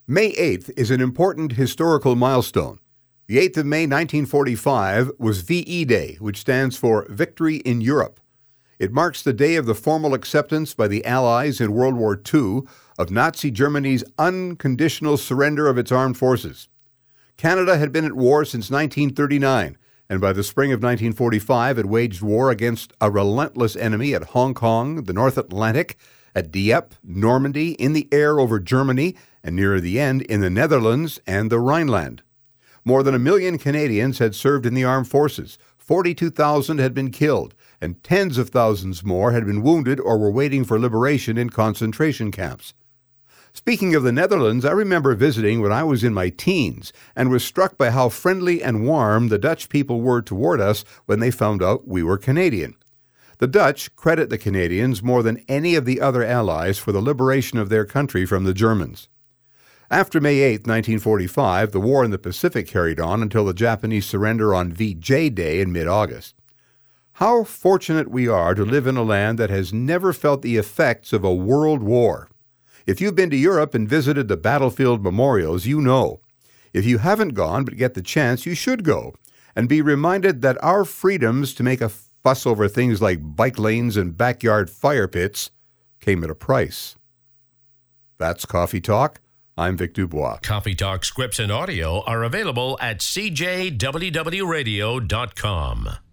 May 8th is an important historical milestone. The 8th of May 1945 was VE Day, which stands for Victory in Europe. It marks the day of the formal acceptance by the Allies in World War II of Nazi Germany's unconditional surrender of its armed forces. Canada had been at war since 1939, and by the spring of 1945 it waged war against a relentless enemy at Hong Kong, the North Atlantic, at Dieppe, Normandy, in the air over Germany, and nearer the end in the Netherlands and the Rhineland. More than 1 million Canadians had served in the armed forces, 42,000 had been killed, and tens of thousands more had been wounded or were waiting for liberation in concentration camps. Speaking of the Netherlands, I remember visiting when I was in my teens and was struck by how friendly and warm the Dutch people were toward us when they found out we were Canadian. The Dutch credit the Canadians more than any of the other Allies for the liberation of their country from the Germans. After May 8, 1945, the war in the Pacific carried on until the Japanese surrender on VJ Day in mid-August. How fortunate we are to live in a land that has never felt the effects of a world war. If you've been to Europe and visited the battlefield memorials, you know. If you haven't gone but get the chance, you should go and be reminded that our freedoms to make a fuss over things like bike lanes and backyard fire pits came at a price. That's Coffee Talk. I'm Vic Dubois. Coffee Talk scripts and audio are available at cjwwradio.com.